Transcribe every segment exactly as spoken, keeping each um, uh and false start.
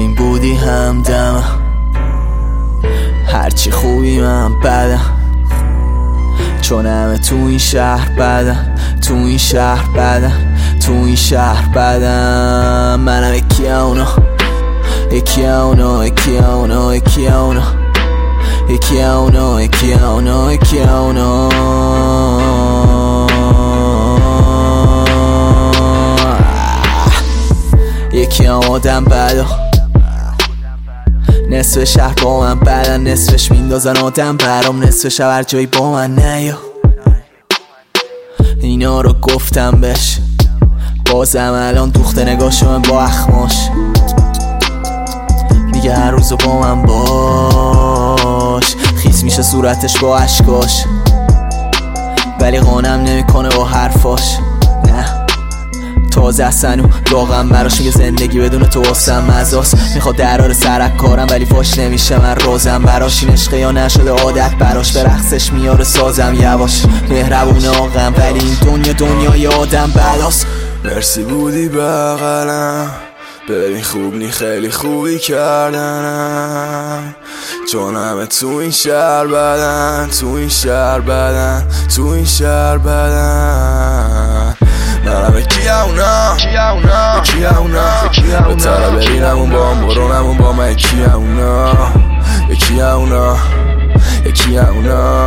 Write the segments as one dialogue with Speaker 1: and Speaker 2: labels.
Speaker 1: این بودی همدم، هرچی خوبی من بدم، چون همه تو این شهر بدن، تو این شهر بدن، تو این شهر بدن. منم یکی اونا، یکی اونا، یکی اونا، یکی اونا، یکی اونا، یکی اونا، یکی اونا. یکی هم آدم بدا، نصف شهر با من بدن، نصفش میندازن آدم برام، نصف شب هر جایی با من نیا. اینا رو گفتم بهش، بازم الان دوخته نگاهشو من با اخماش، میگه هر روزو با من باش، خیس میشه صورتش با عشقاش، ولی قانم نمیکنه با حرفاش. نه تازه اصلا واقعا براش میگه زندگی بدون تو واسم مزاست، میخواد درار سرک کارم ولی فاش نمیشه من رازم براش، این عشقه یا نشده عادت براش، به رقصش میاره سازم یواش، مهربونه آقم ولی این دنیا دنیای آدم بلاست.
Speaker 2: مرسی بودی بغلم، ببین خوب نی خیلی خوبی کردنم، چون همه تو این شهر بدن، تو این شهر بدن، تو این شهر بدن. منم یکی اونا، یکی اونا، به تره برینمون با هم برونمون با من، یکی اونا، یکی اونا، یکی اونا.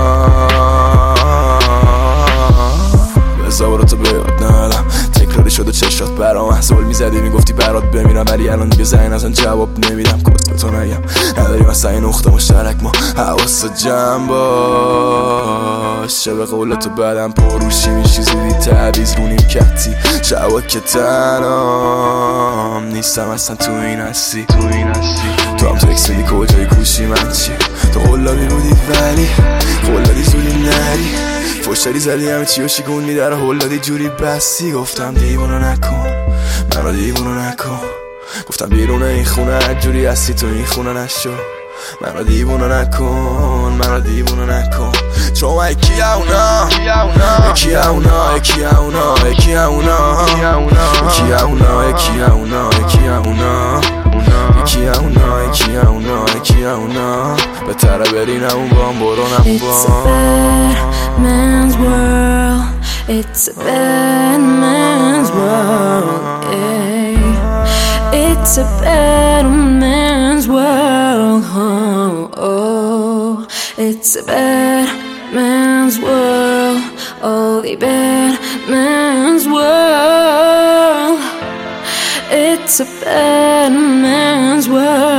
Speaker 2: بزا برو تو بیاد ندم، تکراری شد و چشات برام احزال میزدی، میگفتی برات بمیرم ولی الان دیگه زنگ نزن جواب نمیدم. کس به تو نگم نداریم اصلا این نقطه مشترک، ما حواست جمع باش، چه به قول تو بدم پروشی میشی زودی تعویز رونیم کتی، شبا که تنام نیستم اصلا تو این هستی، تو این هستی تو هم تکس میدی کجای کوشی من چی، تو قلابی بودی ولی قلابی زودی نری، فشتری زدی همه چی و شیگون میدر هل دادی جوری بستی، گفتم دیوونو نکن منو دیوونو نکن، گفتم بیرون این خونه هر جوری هستی تو این خونه نشو، منو دیوونو نکن منو دیوونو نکن، چون من یکی اونا، یکی اونا، یکی اونا، یکی اونا، یکی اونا، یکی اونا، یکی اونا، یکی اونا، یکی اونا، یکی اونا، به تره برینمون با هم برونم با.
Speaker 3: It's a bad man's world, yeah. It's a bad man's world, oh, oh. It's a bad man's world, only bad man's world. It's a bad man's world.